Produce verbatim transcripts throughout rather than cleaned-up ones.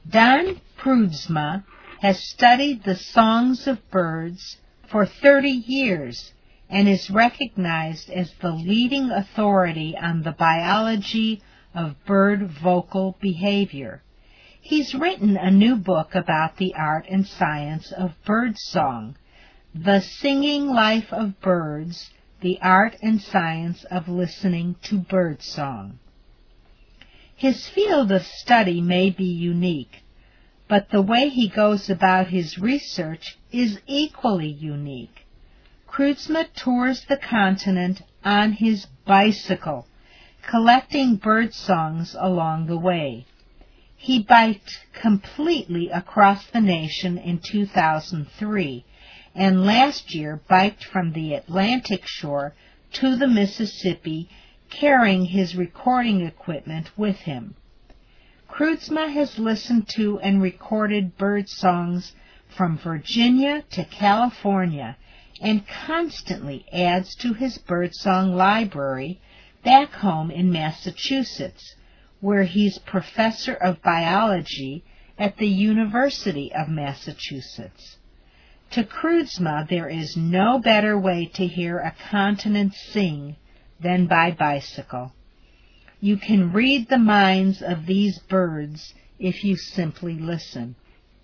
Don Prudsma has studied the songs of birds for thirty years and is recognized as the leading authority on the biology of bird vocal behavior. He's written a new book about the art and science of birdsong, The Singing Life of Birds, The Art and Science of Listening to Birdsong. His field of study may be unique, but the way he goes about his research is equally unique. Prudsma tours the continent on his bicycle, collecting bird songs along the way. He biked completely across the nation in two thousand three, and last year biked from the Atlantic shore to the Mississippi, carrying his recording equipment with him. Prudsma has listened to and recorded bird songs from Virginia to California and constantly adds to his birdsong library back home in Massachusetts, where he's professor of biology at the University of Massachusetts. To Prudsma, there is no better way to hear a continent sing than by bicycle. You can read the minds of these birds if you simply listen.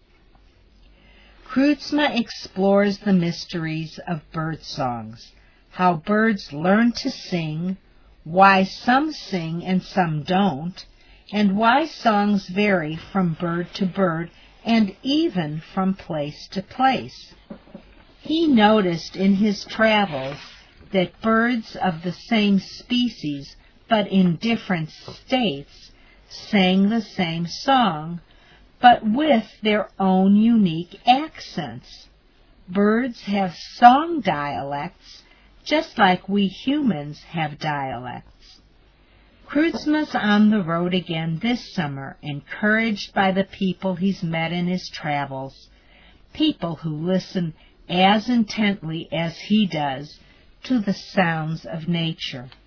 Prudsma explores the mysteries of bird songs, how birds learn to sing, why some sing and some don't, and why songs vary from bird to bird and even from place to place. He noticed in his travels that birds of the same species but in different states sang the same song, but with their own unique accents. Birds have song dialects, just like we humans have dialects. Prudsma's on the road again this summer, encouraged by the people he's met in his travels, people who listen as intently as he does to the sounds of nature.